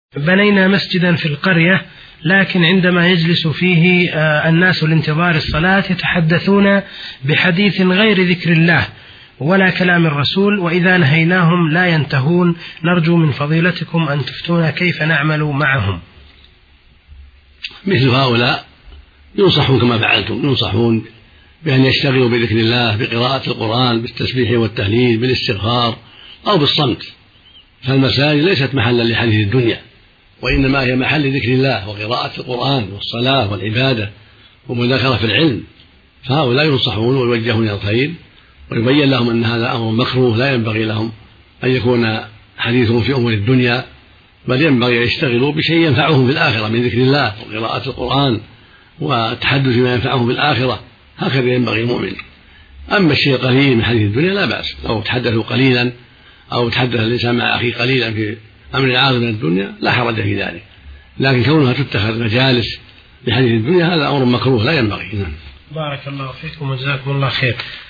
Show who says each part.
Speaker 1: بنينا مسجدا في القرية، لكن عندما يجلس فيه الناس لانتظار الصلاة يتحدثون بحديث غير ذكر الله ولا كلام الرسول، وإذا نهيناهم لا ينتهون. نرجو من فضيلتكم أن تفتونا كيف نعمل معهم.
Speaker 2: مثل هؤلاء ينصحون كما فعلتم، ينصحون بأن يشتغلوا بذكر الله، بقراءة القرآن، بالتسبيح والتهليل، بالاستغفار، أو بالصمت. فالمساجد ليست محلا لحديث الدنيا، وإنما هي محل ذكر الله وقراءة القرآن والصلاة والعبادة ومذاكرة في العلم. فهؤلاء ينصحون ويوجهون إلى الخير، ويبين لهم أن هذا أمر مكروه، لا ينبغي لهم أن يكون حديثهم في أمور الدنيا، بل ينبغي أن يشتغلوا بشيء ينفعهم في الآخرة من ذكر الله وقراءة القرآن والتحدث بما ينفعهم في الآخرة. هكذا ينبغي المؤمن. أما الشيء قليل من حديث الدنيا لا بأس، لو تحدثوا قليلا أو تحدث الإنسان مع أخيه قليلا في أمر عاظم من الدنيا لا حرج في ذلك، لكن كونها تتخذ مجالس لحديث الدنيا هذا أمر مكروه لا ينبغي.
Speaker 1: بارك الله فيكم وجزاكم الله خير.